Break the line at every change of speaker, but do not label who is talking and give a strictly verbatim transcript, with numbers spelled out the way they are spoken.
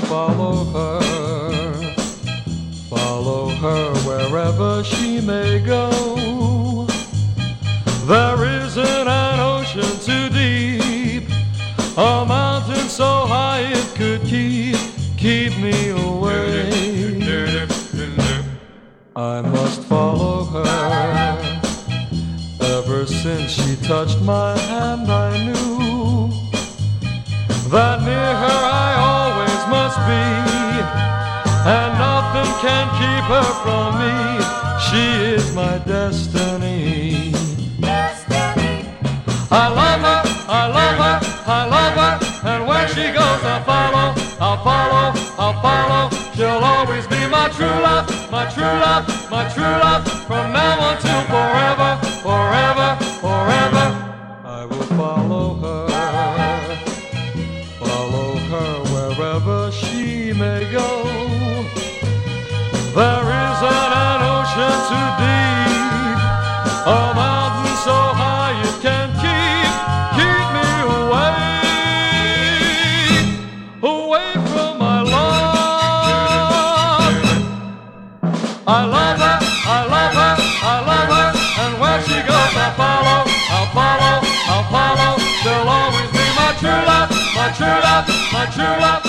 follow her, follow her wherever she may go. There isn't an ocean too deep, a mountain so high it could keep, keep me away. I must follow her. Ever since she touched my hand I knew that near her I always must be, and nothing can keep her from me. She is my destiny.
Destiny.
I love her, I love her, I love her, and where she goes I'll follow, I'll follow, I'll follow. She'll always be my true love, my true love, my true love, from now on till forever, forever, forever. I will follow her, follow her wherever she may go. There isn't an ocean too deep, a mountain so high it can keep, keep me away, away from my love. I love her, I love her, I love her, and where she goes I'll follow, I'll follow, I'll follow. She'll always be my true love, my true love, my true love.